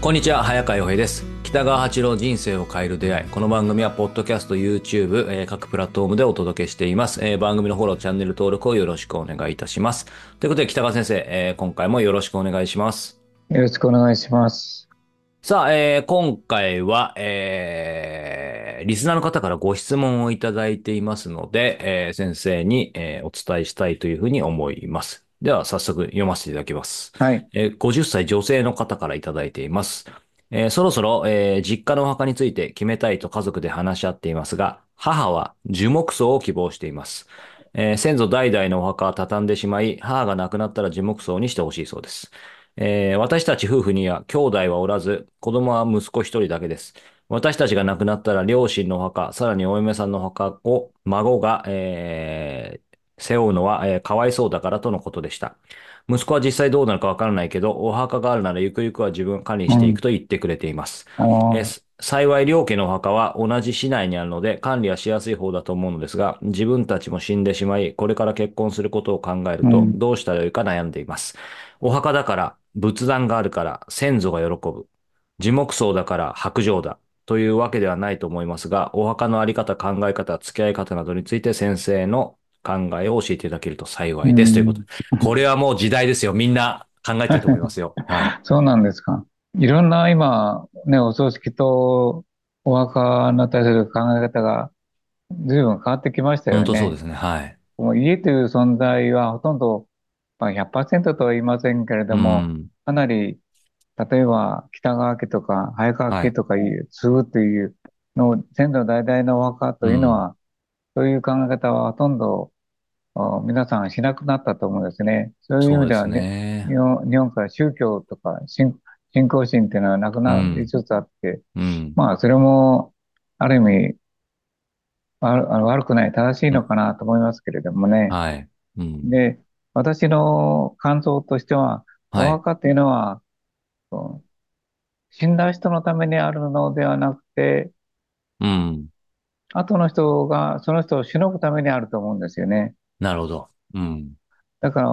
こんにちは、早川洋平です。北川八郎人生を変える出会い。この番組は、ポッドキャスト、YouTube、各プラットフォームでお届けしています。番組のフォロー、チャンネル登録をよろしくお願いいたします。ということで、北川先生、今回もよろしくお願いします。 よろしくお願いします。 さあ、今回は、リスナーの方からご質問をいただいていますので、先生に、お伝えしたいというふうに思います。では、早速読ませていただきます。 はい。 50歳女性の方からいただいています。そろそろ、実家のお墓について決めたいと家族で話し合っていますが、母は樹木葬を希望しています。先祖代々のお墓は畳んでしまい、母が亡くなったら樹木葬にしてほしいそうです。私たち夫婦には兄弟はおらず、子供は息子一人だけです。私たちが亡くなったら両親のお墓、さらにお嫁さんのお墓を孫が、背負うのは、かわいそうだからとのことでした。息子は実際どうなるかわからないけど、お墓があるならゆくゆくは自分管理していくうん。 と言ってくれています。 ああ、 幸い両家のお墓は同じ市内にあるので管理はしやすい方だと思うのですが、自分たちも死んでしまい、これから結婚することを考えると、 うん。 どうしたらよいか悩んでいます。お墓だから、仏壇があるから、先祖が喜ぶ。樹木葬だから白状だ。というわけではないと思いますが、お墓のあり方、考え方、付き合い方などについて先生の考えを教えていただけると幸ういです。ということん。 で。これはもう時代ですよ。みんな考えてると思いますよ。はい。 そうなんですか。いろんな今、ね、お葬式とお墓に対する考え方が随分変わってきましたよね。 本当そうですね。はい。 もう家という存在はほとんど、まあ、100%とは言いませんけれうども、 ん。 かなり、例えば北川家とか早川はい。 家とか継ぐというの先祖代々のお墓とうん。 いうのは、そういう考え方はほとんど皆さんしなくなったと思うんですね。そういう意そうです味ではね、 ね。 日本から宗教とか信仰心っていうのはなくなりうん。 つつあって、 うん。 まあ、それも、ある意味、悪くない、正しいうん。 のかなと思いますけれどもね。 はい。うん。 で、私の感想としては、おはい。 墓っていうのは、こう死んだ人のためにあるのではなくて、 うん。 後の人がその人を偲ぶためにあると思うんですよね。 なるほど。うん。 だから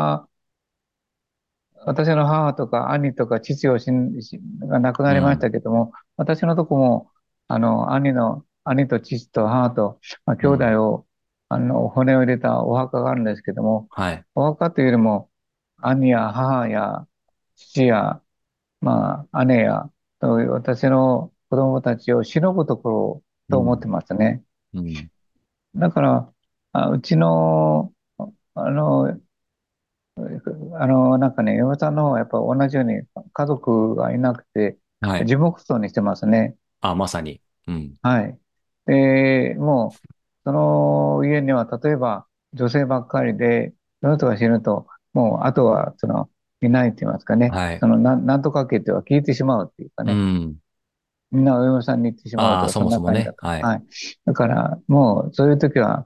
私の母とか兄とか父が亡くなりましうん。 たけども、私のとこも、兄と父と母と、まあ、兄うん。 弟を、骨を入れたお墓があるんですけども、 はい。 お墓というよりも、兄や母や父や、まあ、姉や、そういう私の子供たちを偲ぶところうん。 と思ってますね。 うん。 だから、うちの、あの、なんかね、嫁さんの方はやっぱ同じように家族がいなくて、 はい。 樹木葬にしてますね。 あ、まさに。うん。 はい。で、もう、その家には例えば女性ばっかりで、その人が死ぬと、もうあとは、いないって言いますかね。 はい。 なんとか家っては消えてしまうっていうかね。 うん。 みんなお嫁さんに行ってしまうああ、 とか、 そそんもそもね。 な感じだから。 はい。 はい。だから、もう、そういう時は、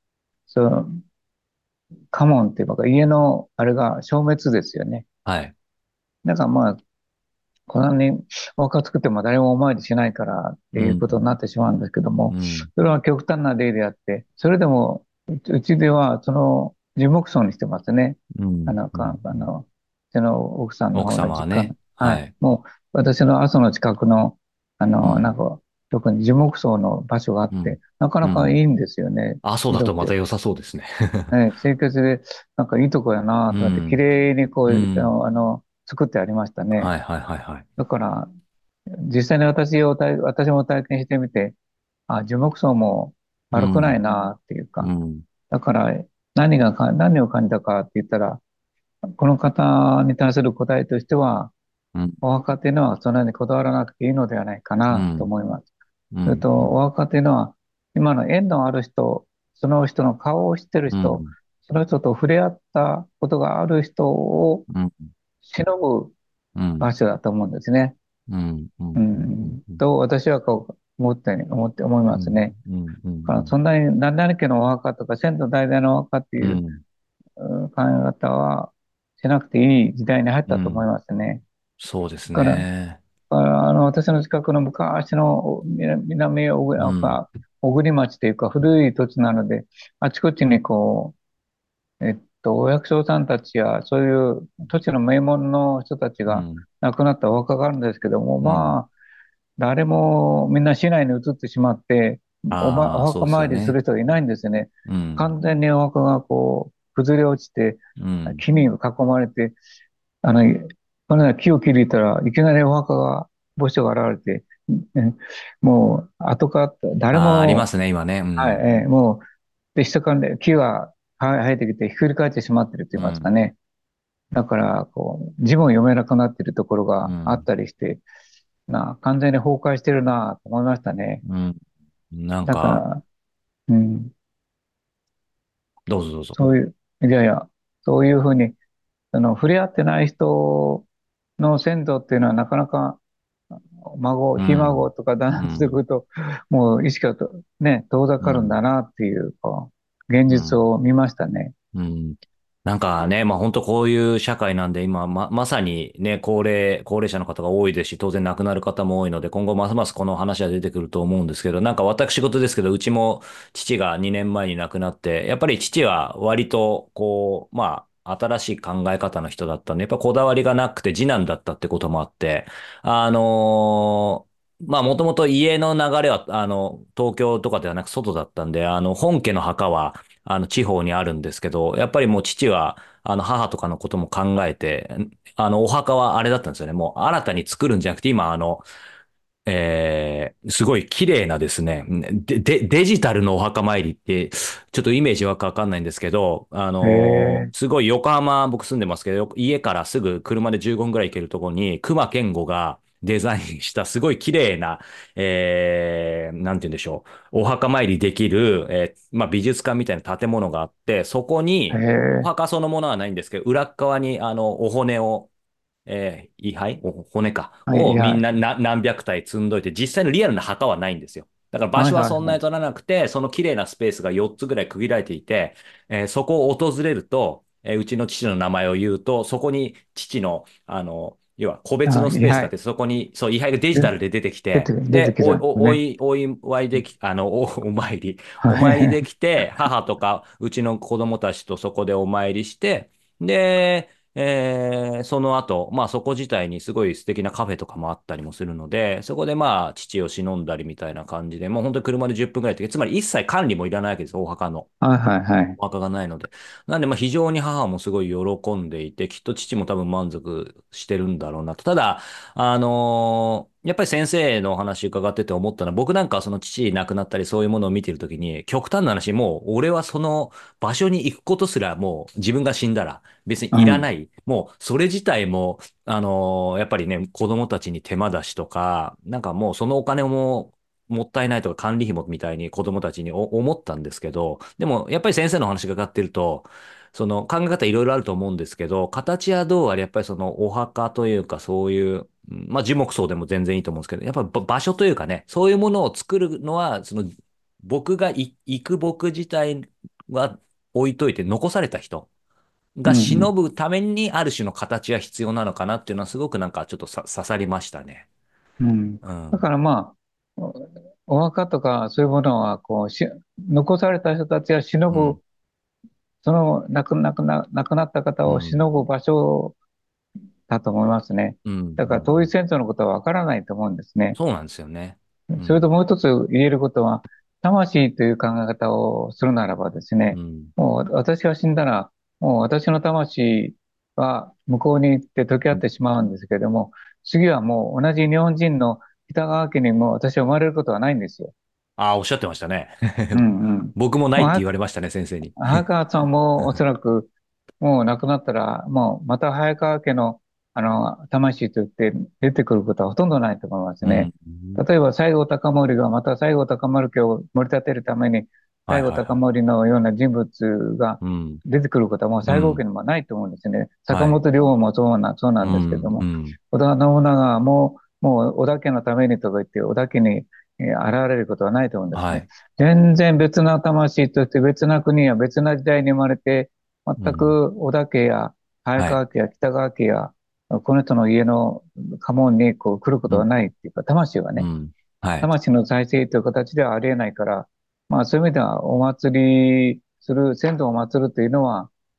家紋っていうか、家の、あれが消滅ですよね。 はい。 だからまあ、こんなにお墓作っても誰もお参りしないからっていうことうん。 になってしまうんですけども、 うん。 それは極端な例であって、それでもうちではその樹木葬にしてますね。 うん。 あの、 うん。 か、あの、うちの奥さんの奥方の様はね。 実家の。はい。 はい。 もう私の阿蘇の近くの、 うん。 なんか、特に樹木葬の場所があっうん。 て、なかうん。 なかいいんですよね。 あ、そうだと広くて。 また良さそうですね。 清潔で、なんかいいとこやなうと思って、綺ん。 麗にこう、 うん。 作ってありましたね。 はいはいはいはい。 だから、実際に私も体験してみて、樹木葬も悪くないうん。 なっていうか、 うん。 だから何を感じたかって言ったら、この方に対する答えとしては、 うん。 お墓っていうのはそんなにこだわらなくていいのではないかなとうん。 思います。 うん。 それと、 うん。 お墓っていうのは、今の縁のある人、その人の顔を知ってる人、 うん。 その人と触れ合ったことがある人をうん。 偲ぶうん。 場所だと思うんですね。 うん。うん。 ううん。 ん、と私はこう思いうん。 ますね。 うん。うん。 だからそんなに何々家のお墓とか先祖代々のお墓っていううん。 考え方はしなくていい時代に入っうん。 たと思いますね。 そうですだから、 ね。 私の近くの昔の南うん。 小国町というか古い土地なので、あちこちにこう、 お役所さんたちや、そういう土地の名門の人たちがうん。 亡くなったお墓があるんですけども、 うん。 まあ、誰もみんな市内に移ってしまって、 ああ、そうお墓ですよね。 参りする人がいないんですよね。 うん。 完全にお墓がこう、崩れ落ちて、 うん。 木に囲まれて、あの、このような木を切り入れたらいきなりお墓が、墓所が現れて、もう、後か、誰ああ、ありまも、 すね、今ね。うはい、 ん。 もう、で、下からね、木が生えてきてひっくり返ってしまってると言いますかうん。 ね。だから、こう、字も読めなくなっているところがあっうん。 たりして、完全に崩壊してるなと思いましたね。 うん。なんか、 だから、うん、 どうぞどうぞ。 そういう、いやいや、そういうふうに、触れ合ってない人の先祖っていうのはなかなかうひ孫ん。 とかだなってくうん。 ると、もう意識がね、遠ざかるんうん。 だなっていう、現実うん。 を見ましたね。 うん。なんかね、まあ本当こういう社会なんで今まさにね、高齢者の方が多いですし、当然亡くなる方も多いので、今後ますますこの話は出てくると思うんですけど、なんか私事ですけど、うちも父が2年前に亡くなって、やっぱり父は割とこう、まあ新しい考え方の人だったんで、やっぱこだわりがなくて次男だったってこともあって、まあもともと家の流れは、東京とかではなく外だったんで、本家の墓は、地方にあるんですけど、やっぱりもう父は、母とかのことも考えて、お墓はあれだったんですよね。もう新たに作るんじゃなくて、今、すごい綺麗なですね、デジタルのお墓参りって、ちょっとイメージわかんないんですけど、 へえ、 すごい横浜、僕住んでますけど、家からすぐ車で15分ぐらい行けるところに、隈研吾がデザインしたすごい綺麗な、なんて言うんでしょう、お墓参りできる、まあ、美術館みたいな建物があって、そこへに、おえ、 墓そのものはないんですけど、裏っ側に、お骨を、位牌骨か。 はい、 をみはい、 んな何百体積んどいて、実際のリアルな墓はないんですよ。だから場はい、 所ははい、はい。 そんなに取らなくて、その綺麗なスペースが4つぐらい区切られていて、そこを訪れると、うちの父の名前を言うと、そこに父の、要は個別のスペースがあって、そこに、そう、位牌がデジでタルで出てきて、 出てで、 きたんですね。 お祝いでき、 はい。 お参りできて、母とか、うちの子供たちとそこでお参りして、で、その後、まあそこ自体にすごい素敵なカフェとかもあったりもするので、そこでまあ父を忍んだりみたいな感じで、もう本当に車で10分ぐらいで、つまり一切管理もいらないわけです、大墓の。 はい、はい、はい。 お墓がないので。なんで、まあ非常に母もすごい喜んでいて、きっと父も多分満足してるんだろうなと。ただ、やっぱり先生のお話伺ってて思ったのは、僕なんかはその父亡くなったりそういうものを見てるときに、極端な話、もう俺はその場所に行くことすらもう自分が死んだら別にうん、 いらない。もうそれ自体も、やっぱりね、子供たちに手間出しとか、なんかもうそのお金ももったいないとか管理費もみたいに子供たちに思ったんですけど、でもやっぱり先生のお話がかってると、その考え方いろいろあると思うんですけど、形はどうあれやっぱりそのお墓というかそういう、まあ樹木葬でも全然いいと思うんですけど、やっぱり場所というかね、そういうものを作るのは、その僕が行く僕自体は置いといて残された人がうん、うん。 忍ぶためにある種の形が必要なのかなっていうのはすごくなんかちょっと刺さりましたね。 うん。だかうん。 らまあ、お墓とかそういうものは、残された人たちが忍うん。 ぶ、亡くなった方をうん。 忍ぶ場所だと思いますね。 うん。 だから遠い先祖のことはわからないと思うんですね。 そうなんですよね。うん。 それともう一つ言えることは、魂という考え方をするならばですね、 うん。 もう私が死んだら、もう私の魂は向こうに行って溶け合ってしまうんですけれども、次はもう同じ日本人の北川家にも私は生まれることはないんですよ。 ああ、おっしゃってましたね。 うんうん。 僕もないってもう言われましたね、先生に。 早川さんもおそらくもう亡くなったら、もうまた早川家の、魂といって出てくることはほとんどないと思いますね。 うん。 例えば西郷隆盛がまた西郷隆盛家を盛り立てるために、西郷隆はいはいはい。 盛のような人物がうん。 出てくることはもう西郷家うん。 にもないと思うんですね。坂はい。 本龍馬もそうなんですけどうん。うも、 ん。 織田信長ももう織田家のためにとか言って織田家に現れることはないと思うんですね。 はい。 全然別な魂として別な国や別な時代に生まれて、全うん。 く織田家や早はい。 川家や北川家やこの人の家の家紋に来ることはうん。 ないっていうか、魂はね、 うん。はい。 魂の再生という形ではありえないから、まあそういう意味ではお祭りする、先祖を祀るというのは、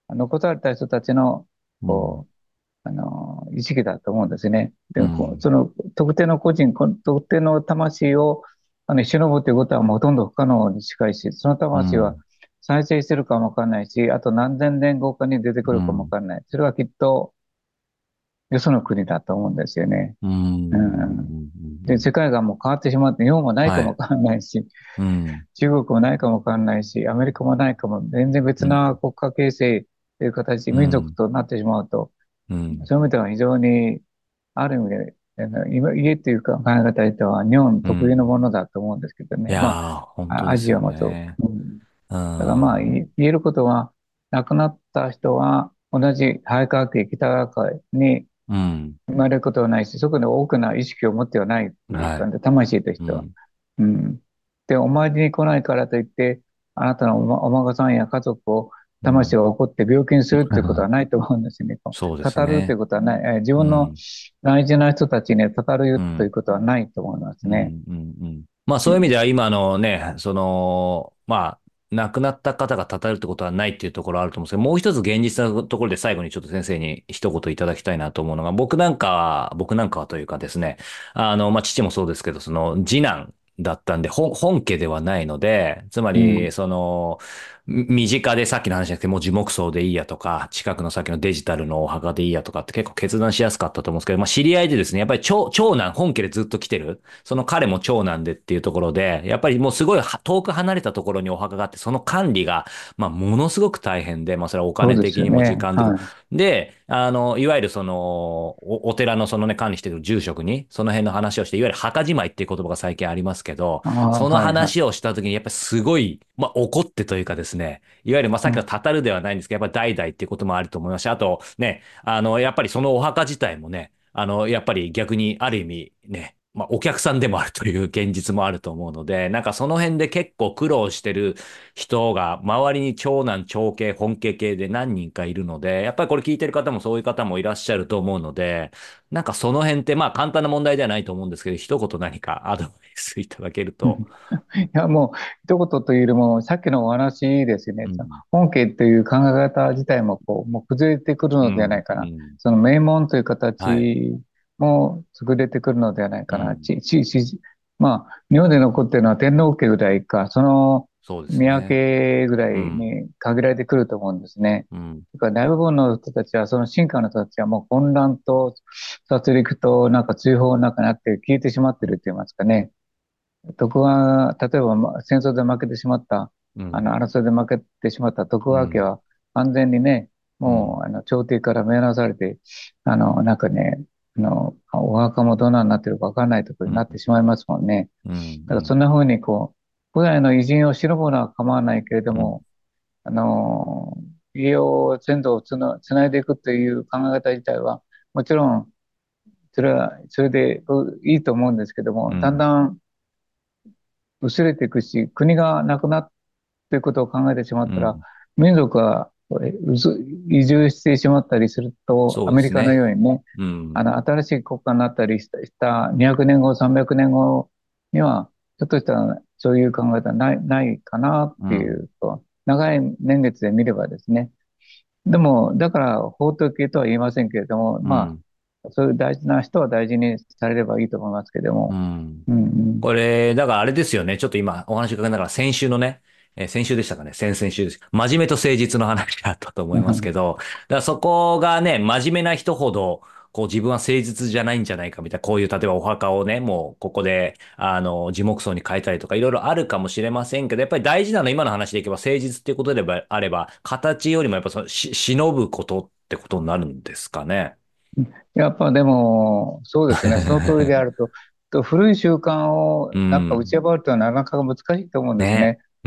残された人たちの、 うん。 こ意識だと思うんですね。で、 うん。 その特定の個人、特定の魂を忍ぶということはもうほとんど不可能に近いし、その魂はうん。 再生してるかもわかんないし、あと何千年後かに出てくるかもわうん。 かんない。それはきっとよその国だと思うんですよね。 ううん。 ん。で、 うん。 世界がもう変わってしまって、日本もないはい。 かもわかんないし、 うん。 中国もないかもわかんないし、アメリカもないかも、全然別うん。 な国家形成という形、民族うん。 となってしまうと、 うん。 そういう意味では非常に、ある意味で、今家っていうか考え方としては日本うん。 特有のものだと思うんですけどね。 いやまー、本あ、ア当ですよジアもそね。 う。うん。 うだからまあ、 ん。 言えることは、亡くなった人は同じ早川家、北川家にうん。 生まれることはないし、そこで多くな意識を持ってはないっていうはい。 感じで、魂としては。 うん。 うん。で、お参りに来ないからといって、あなたのお孫さんや家族をうん。 魂が怒って病気にするっていうことはないと思うんですよね。 そうです語るというね。 ことはない。自分のうん。 大事な人たちに語るといううん。 ことはないと思いますね。 うん。うん。うん。まあそういう意味では今のね、まあ、亡くなった方が称えるってことはないっていうところあると思うんですけど、もう一つ現実なところで最後にちょっと先生に一言いただきたいなと思うのが、僕なんかはというかですね、まあ父もそうですけど、その次男だったんで、本家ではないので、つまり、 うん。 身近でさっきの話じゃなくて、もう樹木葬でいいやとか、近くのさっきのデジタルのお墓でいいやとかって結構決断しやすかったと思うんですけど、まあ知り合いでですね、やっぱり長男、本家でずっと来てる。その彼も長男でっていうところで、やっぱりもうすごい遠く離れたところにお墓があって、その管理が、まあものすごく大変で、まあそれはおそうです金的にも時よね。 間的にも。 はい。 で、いわゆるお寺のそのね、管理してる住職に、その辺の話をして、いわゆる墓じまいっていう言葉が最近ありますけど、 ああ、 そのはいはい。 話をした時に、やっぱりすごい、まあ怒ってというかですね、いわゆるまあさっきのうん。 たたるではないんですけど、やっぱり代々っていうこともあると思いますし、あとね、やっぱりそのお墓自体もね、やっぱり逆にある意味ね、まあお客さんでもあるという現実もあると思うので、なんかその辺で結構苦労してる人が周りに長男、長兄、本家系で何人かいるので、やっぱりこれ聞いてる方もそういう方もいらっしゃると思うので、なんかその辺ってまあ簡単な問題ではないと思うんですけど、一言何かアドバイスいただけると。 いや、もう、一言というよりも、さっきのお話ですね。そのうん、 本家という考え方自体も、もう崩れてくるのではなうん、 いかな。 うん。 その名門というはい。 形も潰れてくるのではないかな。 うん。 まあ、日本で残っているのは天皇家ぐらいか、そのそうです宮ね。 家ぐらいうん、 に限られてくると思うんですね。 うん、 だから大部分の人たちは、その進化の人たちはもう混乱と殺戮となんか追放の中になって消えてしまっていると言いますかね。徳川、例えば戦争で負けてしまった、 うん、 争いで負けてしまった徳うん、 川家は完全にね、 うん、 もう、朝廷から目離されて、なんかね、お墓もどんなになってるかわかんないところになってしまいますもんね。 うん、 だからそうん、 んな風に古代の偉人を忍ぶのは構わないけれどうん、 も、あの、家を先祖をつないでいくという考え方自体は、もちろん、それでいいと思うんですけども、だんうん、 だん薄れていくし、国がなくなっていくことを考えてしまったら、 うん。 民族が移住してしまったりすると、 そうアメリカのですね。 ようにね、 うん、 新しい国家になったりした200年後、300年後には、ちょっとしたそういう考え方はないかなっていうん、 うと、長い年月で見ればですね。でも、だから法と系とは言いませんけれども、まうん、 あ、そういう大事な人は大事にされればいいと思いますけれどうも、 ん。 うんうん。 これ、だからあれですよね。ちょっと今お話伺いながら先週のね、先週でしたかね。先々週です。真面目と誠実の話があったと思いますけど、だからそこがね、真面目な人ほど、こう自分は誠実じゃないんじゃないかみたいな、こういう例えばお墓をね、もうここで、樹木葬に変えたりとかいろいろあるかもしれませんけど、やっぱり大事なのは今の話でいけば誠実っていうことであれば、形よりもやっぱ忍ぶことってことになるんですかね。 やっぱでも、そうですね、その通りであると、古い習慣をうなんか打ちん。 破るというのはなかなか難しいと思うんですね。 ね。 うん。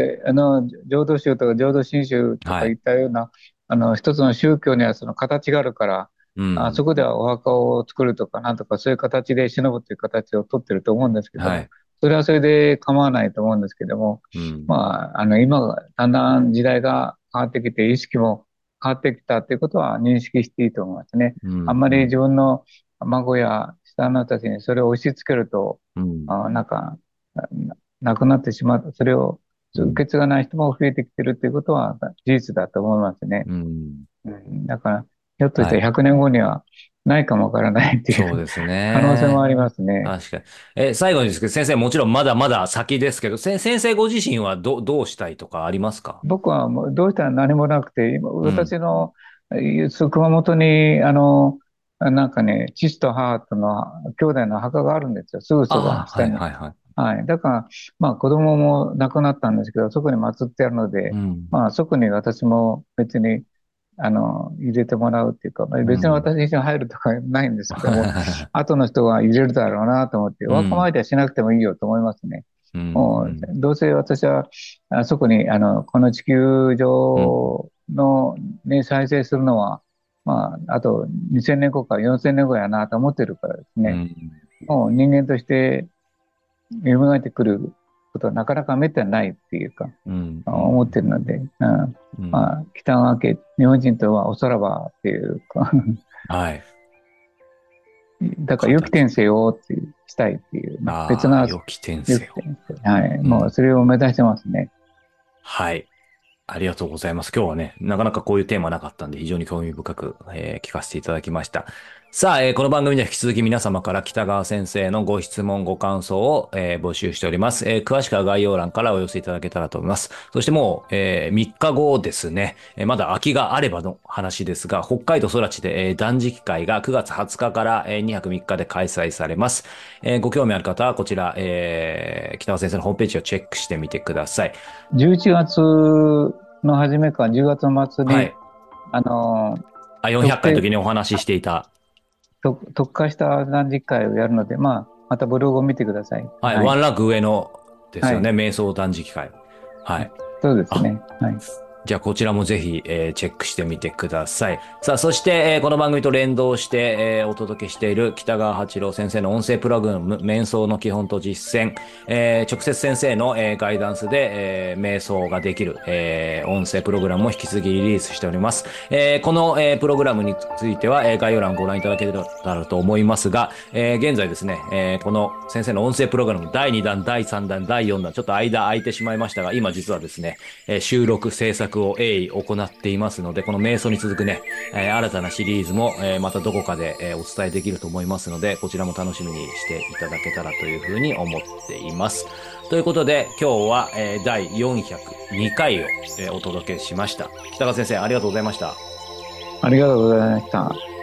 で、浄土宗とか浄土真宗とかいっはい。 たような、一つの宗教にはその形があるから、 うん。 そこではお墓を作るとか、なんとかそういう形で忍ぶという形をとってると思うんですけども、 はい。 それはそれで構わないと思うんですけども、 うん。 まあ、今、だんだん時代が変わってきて、意識も変わってきたということは認識していいと思いますね。 うん。 あんまり自うん。 分の孫や下の人たちにそれを押し付けると、 うん。 なんか、なくなってしまう。それを受け継がない人も増えてきてるっていうことは事実だと思いますね。 うん。 うん、だから、ひょっとしたらはい。 100年後にはないかもわからないっていうそうです可能性もあね。 りますね。 確かに。最後にですけど、先生もちろんまだまだ先ですけど、先生ご自身はどうしたいとかありますか？ 僕はもうどうしたら何もなくて、今、 うん。 私の、熊本に、なんかね、父と母との兄弟の墓があるんですよ。すぐそば、 ああ、はい下に。 はいはい。 はい。だから、まあ子供も亡くなったんですけど、そこに祀ってあるので、 うん。 まあそこに私も別に、入れてもらうっていうか、まあ別にうん。 私自身入るとかないんですけども、後の人が入れるだろうなと思って、お墓うん。 参りはしなくてもいいよと思いますね。 うん。 もう、 うん。 どうせ私は、そこに、この地球うん。 上の、ね、再生するのは、まあ、あと2000年後か4000年後やなと思ってるからですね。 うん。 もう人間として蘇ってくることはなかなかめったにないっていうか、 うん。う思ってん。 るので、 うん。 まあ、北川家、日本人とはおさらばっていうか、 はい。 だから予期転形。 生をっていう、したいっていう、まあ、別ああ、 な良き転予生を。 期転生。はい。もううん。 それを目指してますね。 はい。ありがとうございます。今日はね、なかなかこういうテーマなかったんで、非常に興味深く、聞かせていただきました。さあ、この番組では引き続き皆様から北川先生のご質問、ご感想を、募集しております。詳しくは概要欄からお寄せいただけたらと思います。そしてもう、3日後ですね、まだ空きがあればの話ですが、北海道空知で、断食会が9月20日から、2泊3日で開催されます。ご興味ある方はこちら、北川先生のホームページをチェックしてみてください。 11月の初めか10月の末に、 はい。 あの、 400 特定、 回の時にお話ししていた。 特化した断食会をやるので、まあ、またブログを見てください。 はい。 はい。 ワンランク上のですはい。 よね。瞑想断食会。はい。 そうですあ、 ね。はい。 じゃあこちらもぜひ、チェックしてみてください。さあ、そして、この番組と連動して、お届けしている北川八郎先生の音声プログラム、瞑想の基本と実践、直接先生の、ガイダンスで、瞑想ができる、音声プログラムも引き続きリリースしております。この、プログラムについては、概要欄をご覧いただけたらと思いますが、現在ですね、この先生の音声プログラム第2弾、第3弾、第4弾、ちょっと間空いてしまいましたが、今実はですね、収録、制作を鋭意行っていますので、この瞑想に続くね、新たなシリーズも、またどこかで、お伝えできると思いますので、こちらも楽しみにしていただけたらというふうに思っています。ということで、今日は、第402回を、お届けしました。北川先生、ありがとうございました。 ありがとうございました。